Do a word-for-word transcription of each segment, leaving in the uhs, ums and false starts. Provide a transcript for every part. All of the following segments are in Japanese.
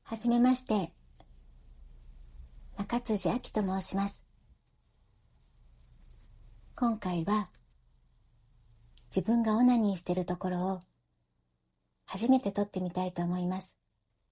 はじめまして、中辻亜希と申します。今回は自分がオナニーしているところを初めて撮ってみたいと思います。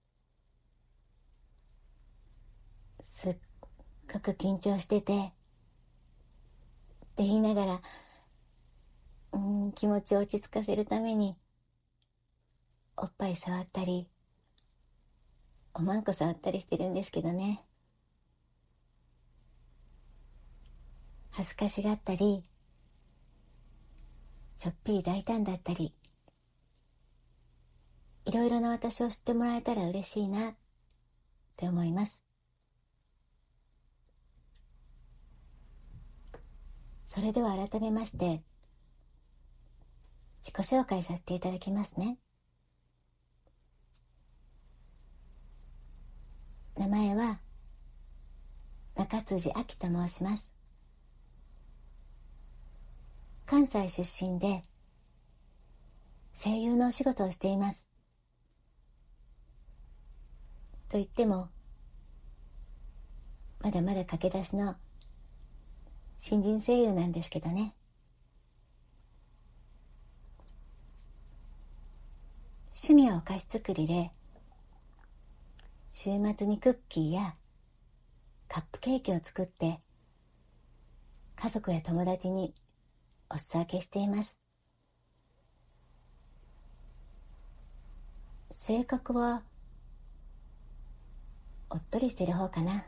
すっごく緊張してて、って言いながら、うーん、気持ちを落ち着かせるためにおっぱい触ったり、おまんこ触ったりしてるんですけどね。恥ずかしがったり、ちょっぴり大胆だったり、いろいろな私を知ってもらえたら嬉しいなって思います。それでは改めまして自己紹介させていただきますね。名前は中辻亜希と申します。関西出身で声優のお仕事をしています。と言ってもまだまだ駆け出しの新人声優なんですけどね。趣味はお菓子作りで、週末にクッキーやカップケーキを作って家族や友達にお裾分けしています。性格はおっとりしてる方かな。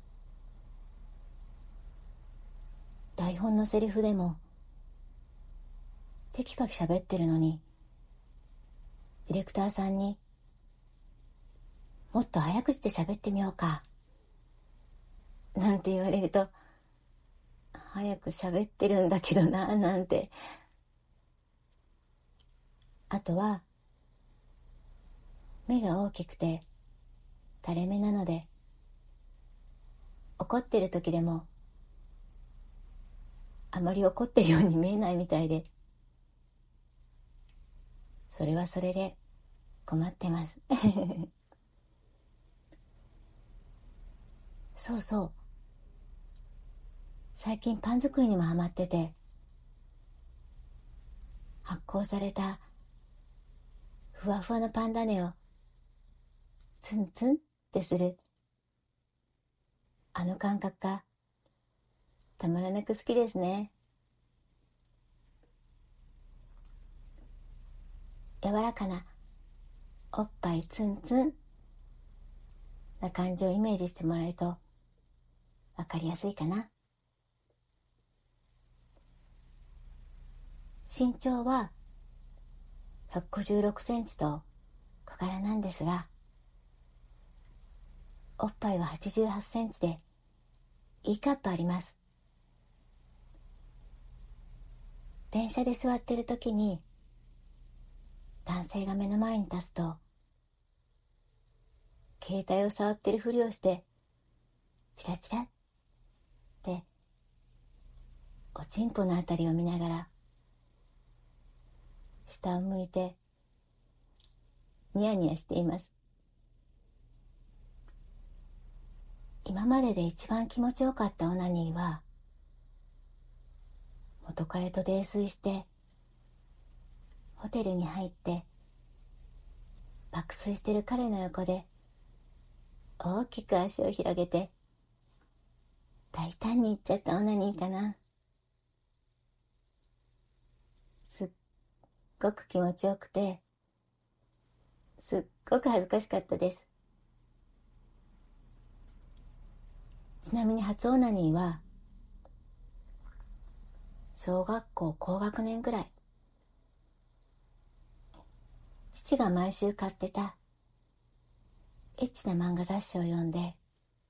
台本のセリフでもテキパキ喋ってるのに、ディレクターさんにもっと早くして喋ってみようかなんて言われると、早く喋ってるんだけどななんて。あとは目が大きくて垂れ目なので、怒ってる時でもあまり怒ってるように見えないみたいで、それはそれで困ってますそうそう、最近パン作りにもハマってて、発酵されたふわふわのパン種をツンツンってするあの感覚がたまらなく好きですね。柔らかなおっぱいツンツンな感じをイメージしてもらえるとわかりやすいかな。身長はひゃくごじゅうろくセンチと小柄なんですが、おっぱいははちじゅうはちセンチでいいカップあります。電車で座ってる時に男性が目の前に立つと、携帯を触ってるふりをしてチラチラっておちんぽのあたりを見ながら下を向いてニヤニヤしています。今までで一番気持ちよかったオナニーは、元彼と泥酔してホテルに入って爆睡してる彼の横で大きく足を広げて大胆にいっちゃったオナニーかな。すっごく気持ちよくて、すっごく恥ずかしかったです。ちなみに初オナニーは小学校高学年くらい、父が毎週買ってたエッチな漫画雑誌を読んで、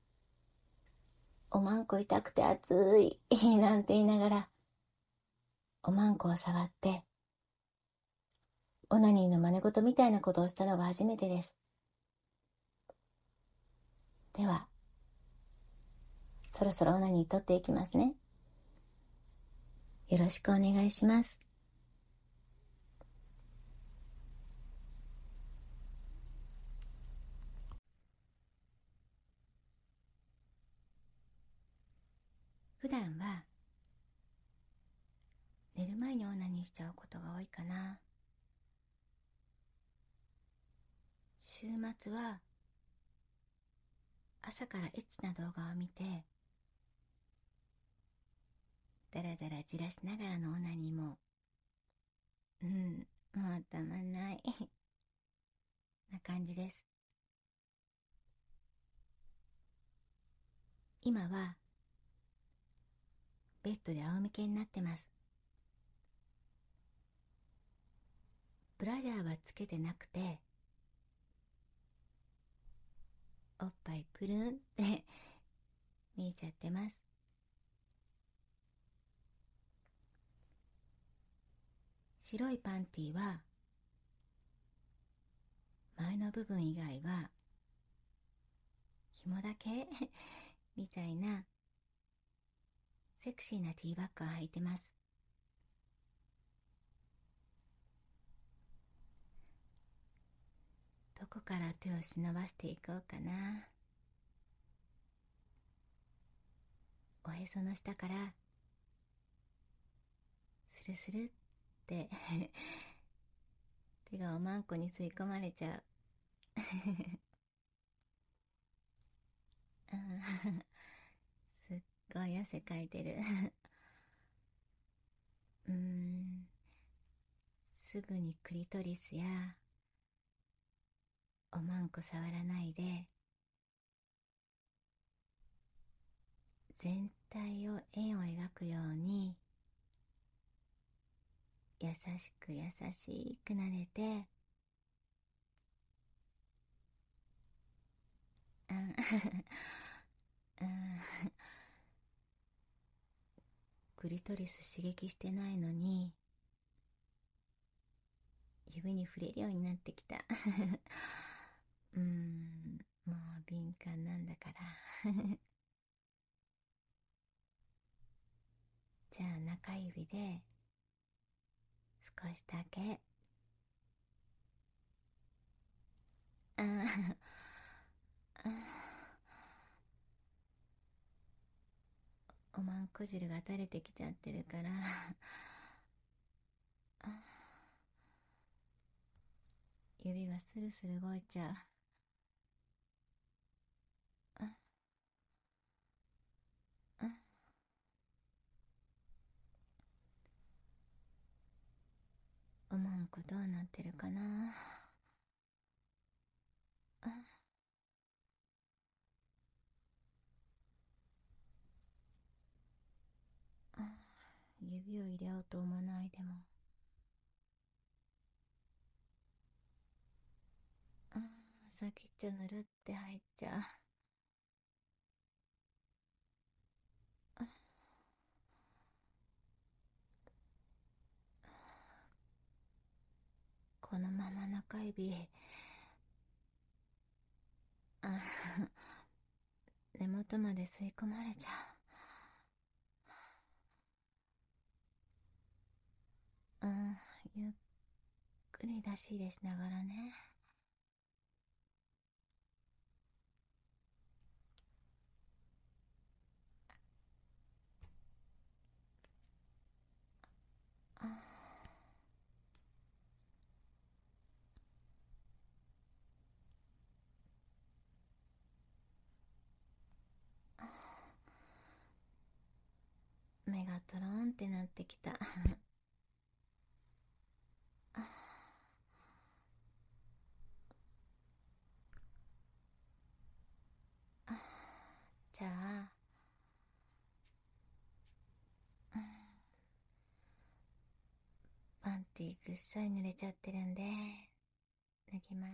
おまんこ痛くて熱いなんて言いながらおまんこを触ってオナニーの真似事みたいなことをしたのが初めてです。ではそろそろオナニー撮っていきますね。よろしくお願いします。 段は寝る前にオナニーしちゃうことが多いかな。週末は朝からエッチな動画を見てだらだらじらしながらのオナニーもうんもうたまんないな感じです。今はベッドで仰向けになってます。ブラジャーはつけてなくておっぱいプルンって見えちゃってます。白いパンティは前の部分以外は紐だけみたいなセクシーなティーバッグを履いてます。どこから手を忍ばしていこうかな。おへその下からスルスルって手がおまんこに吸い込まれちゃうすっごい汗かいてるうーんすぐにクリトリスやおまんこ触らないで全体を円を描くように優しく優しく撫でてうんうんクリトリス刺激してないのに指に触れるようになってきたうーんもう敏感なんだからじゃあ中指で少しだけああおまんこ汁が垂れてきちゃってるから指がスルスル動いちゃう。おまんこどうなってるかな。指を入れようと思わないでも先っちょぬるって入っちゃう。このまま中指あ根元まで吸い込まれちゃう。うんゆっくり出し入れしながらね。目がトロンってなってきたじゃあパンティーぐっしゃり濡れちゃってるんで脱ぎます。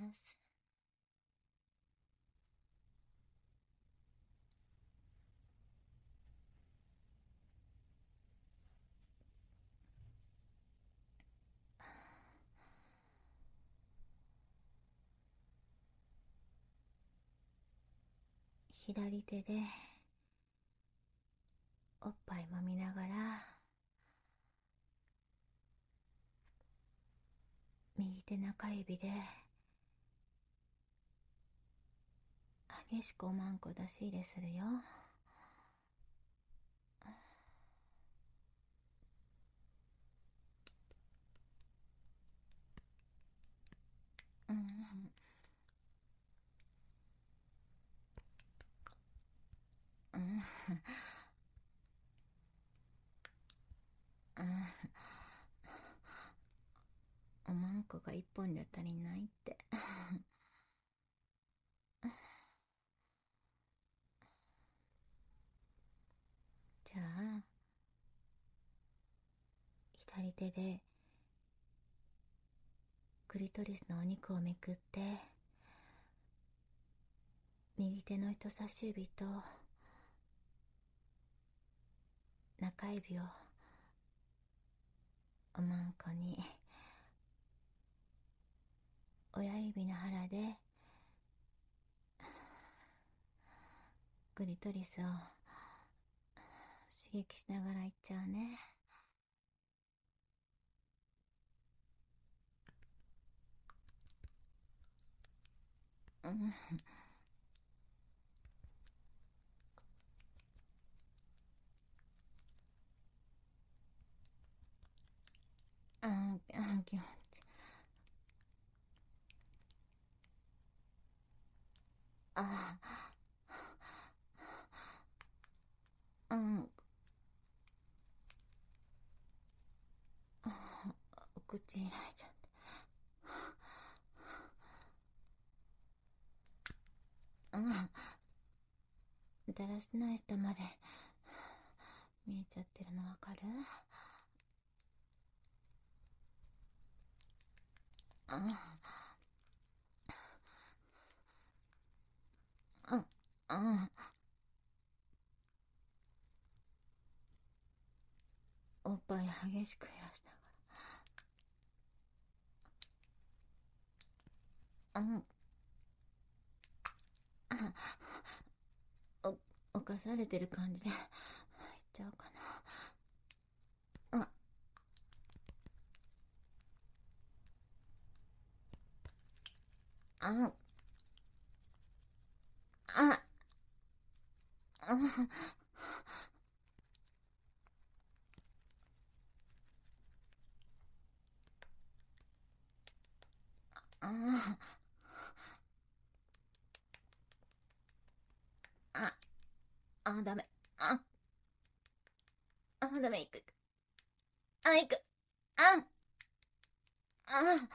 左手でおっぱい揉みながら右手中指で激しくおまんこ出し入れするよ。 一本じゃ足りないってじゃあ左手でクリトリスのお肉をめくって、右手の人差し指と中指をおまんこに、親指の腹でクリトリスを刺激しながらいっちゃうね。うん。あん、あん、気持ち。ああ、うん。お口開いちゃって。うん。だらしない下まで見えちゃってるのわかる？うん。うん。うん。おっぱい激しく揺らしながら。うん。あ、お、犯されてる感じでいっちゃおうかな。あ、あ、あ、あ、あ、あ、あ、ダメ。あ、あ、ダメ、いく。あ、いく。あ、あ、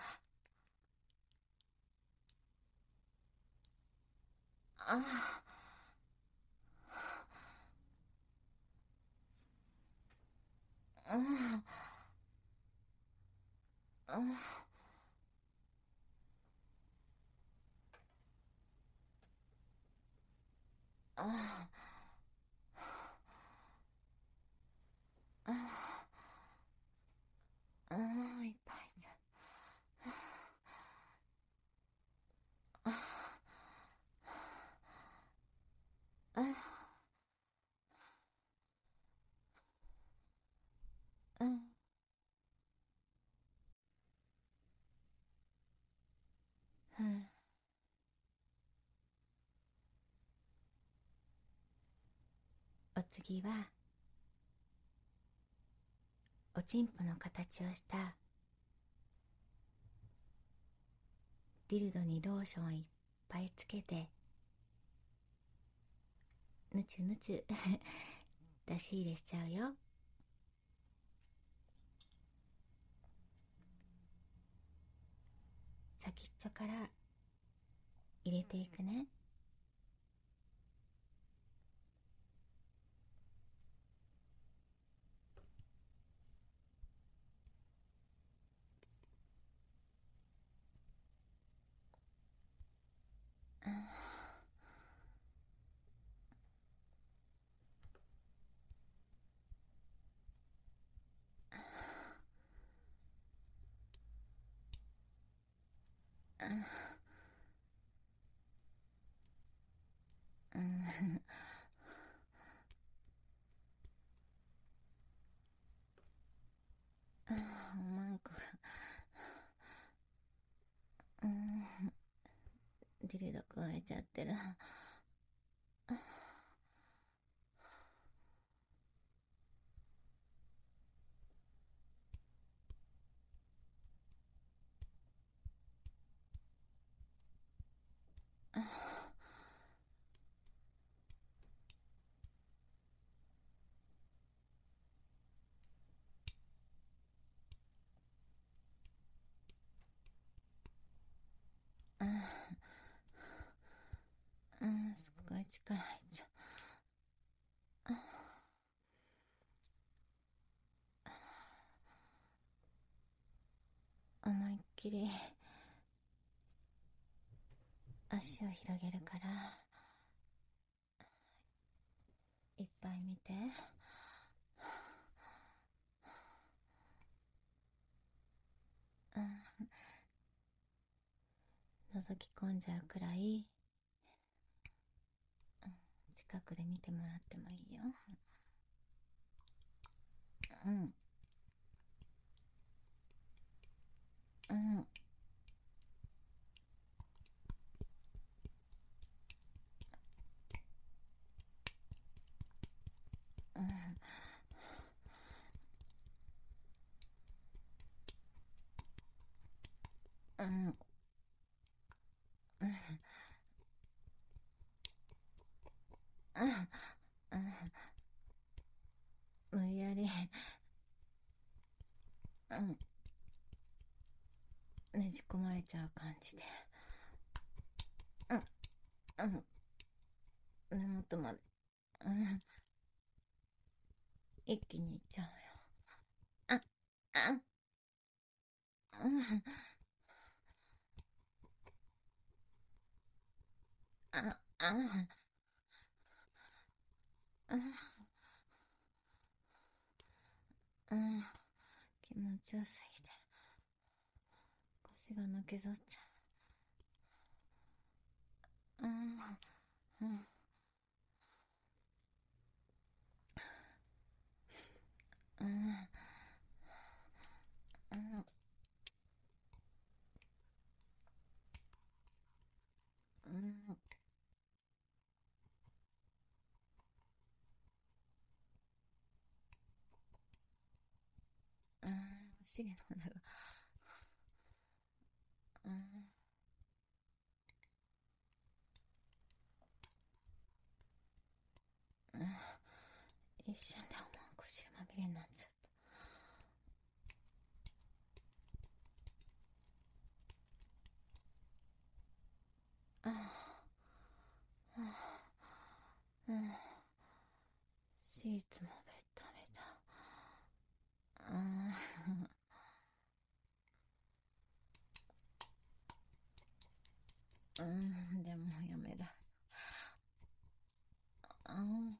あ、あ、あ、あ、あ、あ、いっぱいじゃん。あ、あ、あ、うん。お次はおちんぽの形をしたディルドにローションをいっぱいつけて、ぬちゅぬちゅ出し入れしちゃうよ。先っちょから入れていくね。うん。うん。おまんこが、うん、ディルド加えちゃってる。 足を広げるからいっぱい見て。うん、覗き込んじゃうくらい、うん、近くで見てもらってもいいよ。うんうんうんうんうんうん、無理やり、うん、ねじ込まれちゃう感じで、うんうん根元まで、うん、一気にいっちゃうよ。ああうんあああうん、気持ちよすぎて腰が抜け取っちゃう。うんうんうんうんうんうん、お尻の裏が、うんうん、一瞬で思う腰まみれになっちゃった。あうん、シーツもベタベタ。うんうん、でもやめだ。うん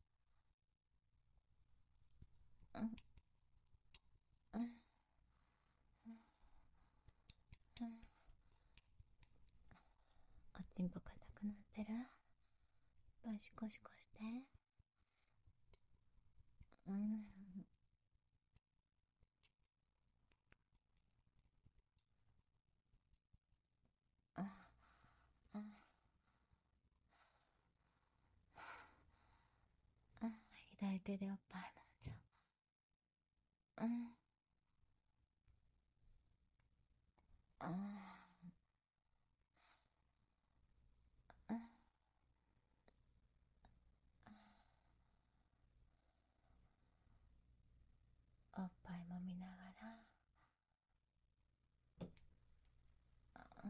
うんうんうん、おちんぽ硬くなってる？バシコシコして。うんうんうんうん、左手でおっぱいもんじゃう。うんうんうん、おっぱいも見ながら、うん、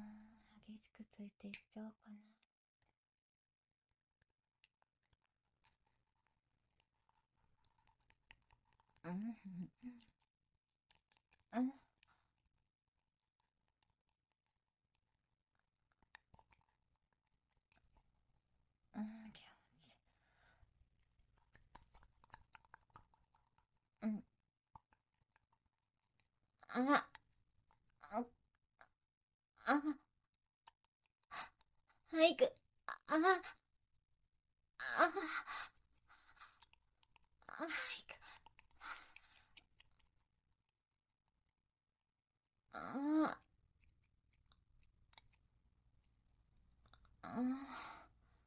激しくついていっちゃおうかな。うんうんうん、気持ちいい。うん、あああ、はい、く、ああああ、はいく、ああ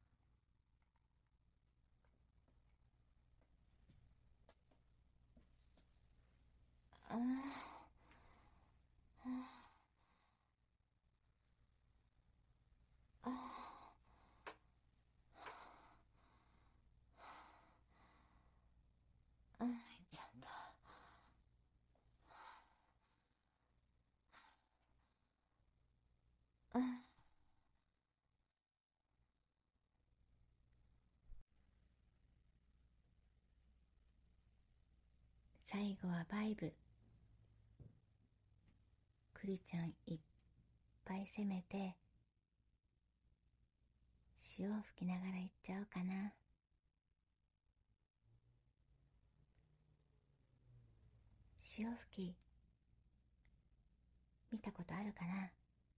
あああ、入っちゃった。うん、最後はバイブ。クリちゃんいっぱい攻めて潮を吹きながら言っちゃおうかな。潮吹き見たことあるかな。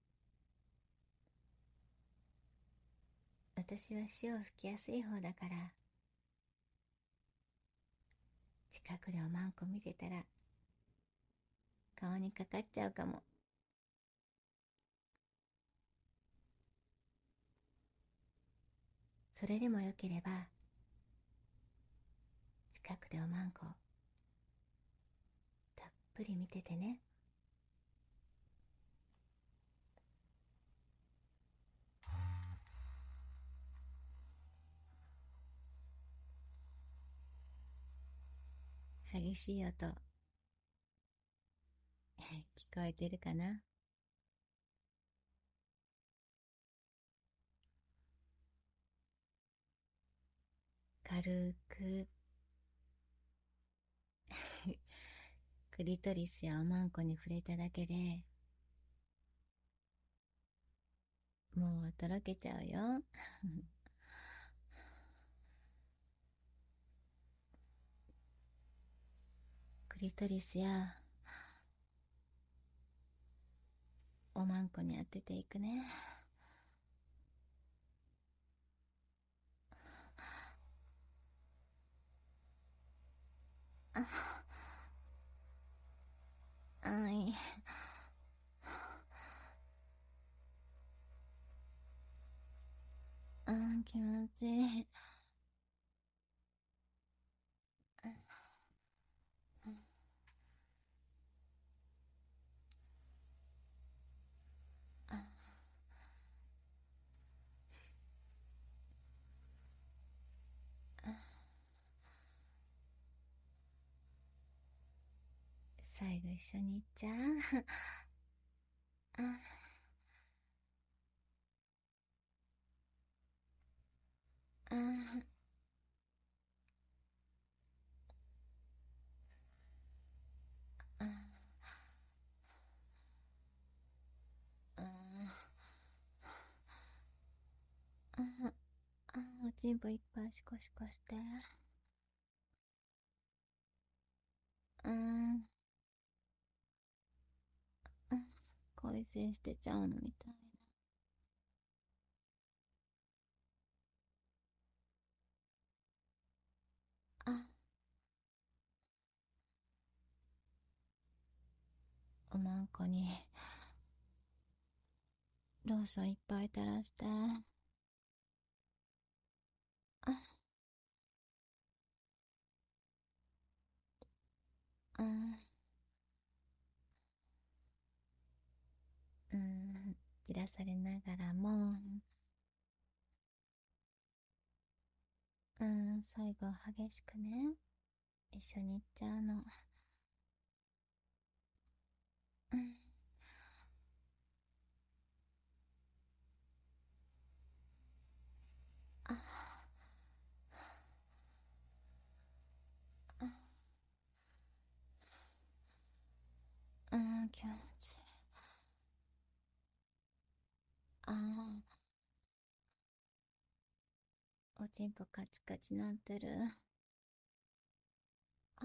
私は潮吹きやすい方だから、近くでおまんこ見てたら顔にかかっちゃうかも。それでもよければ近くでおまんこたっぷり見ててね。激しい音聞こえてるかな。軽くクリトリスやおまんこに触れただけでもうとろけちゃうよクリトリスやおまんこに当てていくね。ああいあー気持ちいい。最後一緒に行っちゃうああああああおちんぽいっぱいシコシコして。うん恋せしてちゃうのみたいな。あおまんこにローションいっぱい垂らして。あうんうんじらされながらも、うん最後激しくね一緒に行っちゃうの。うんあうん気持ちいい。あおちんぽカチカチなってる。あ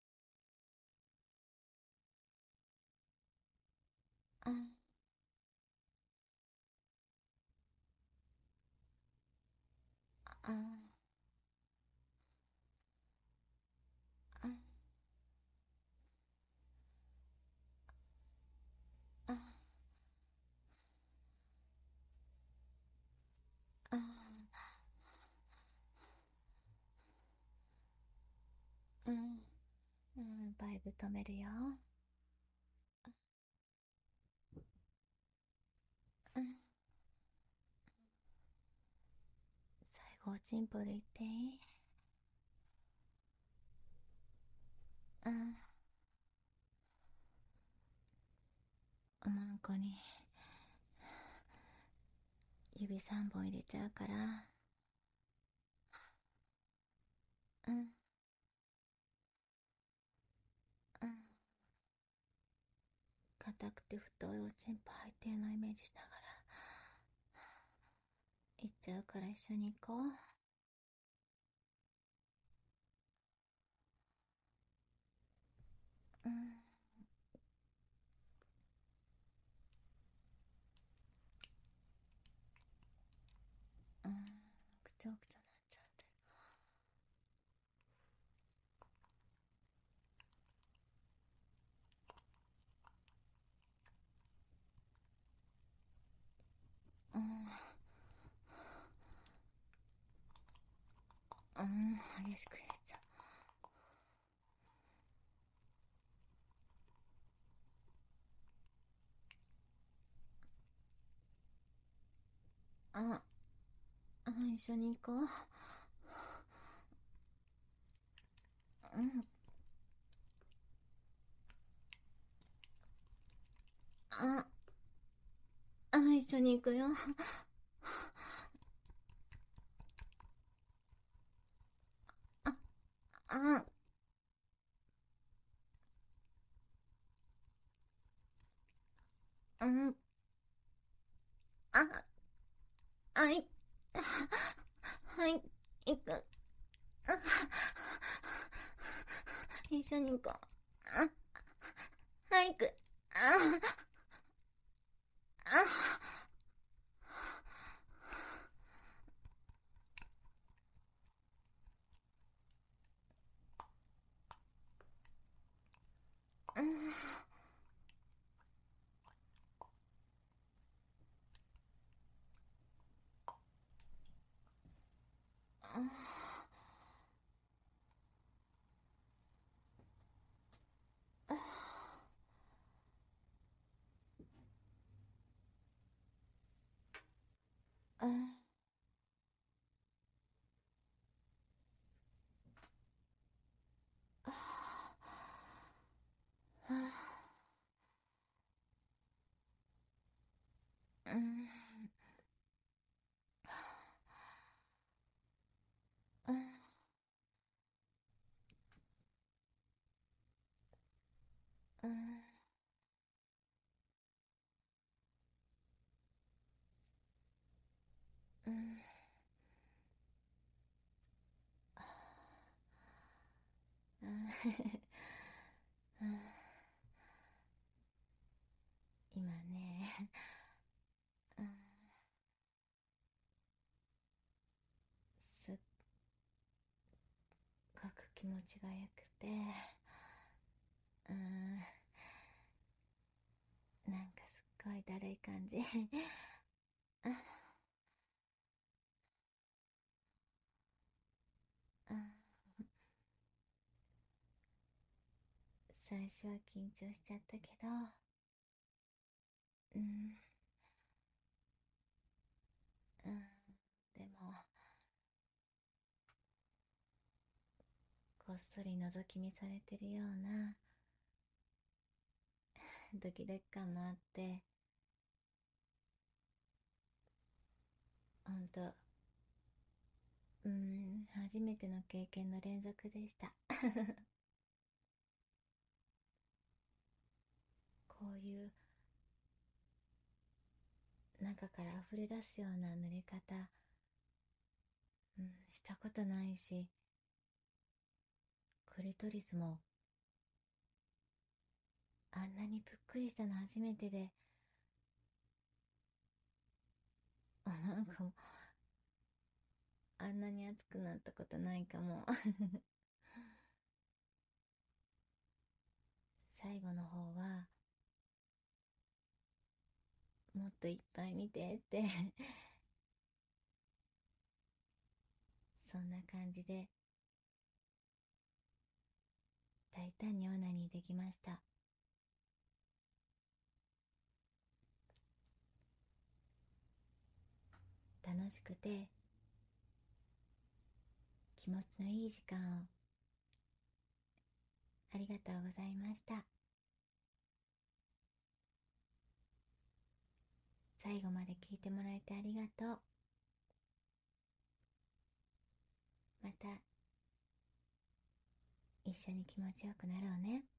あああああうんうんバイブ止めるよ。うん最後おちんぽで言っていい。うんおまんこに指さんぼん入れちゃうから。うんうん硬くて太いおちんぽ入ってるのをイメージしながら行っちゃうから一緒に行こう。うん。うん。くちゃくちゃなっちゃって。うん。うん。激しく入れちゃう。あ、あ、一緒に行こう。うん。あ、あ、一緒に行くよ。あ、あ、うん。あ、はい。はい。行く。あ、一緒に行こう。あ、はい、行く。あ、あ、うん。うん。うん。うん。うん。うん。うん。今ね、うん、すっごく気持ちがよくて、うん、なんかすっごいだるい感じ。うん。うん。最初は緊張しちゃったけど、うん、うん、でも、こっそり覗き見されてるようなドキドキ感もあって、ほんと、うん、初めての経験の連続でした。こういう中から溢れ出すような濡れ方、うん、したことないし、クリトリスもあんなにぷっくりしたの初めてで、なんかあんなに熱くなったことないかも。最後の方は、もっといっぱい見てってそんな感じで大胆にオナニーできました。楽しくて気持ちのいい時間をありがとうございました。最後まで聞いてもらえてありがとう。また一緒に気持ちよくなろうね。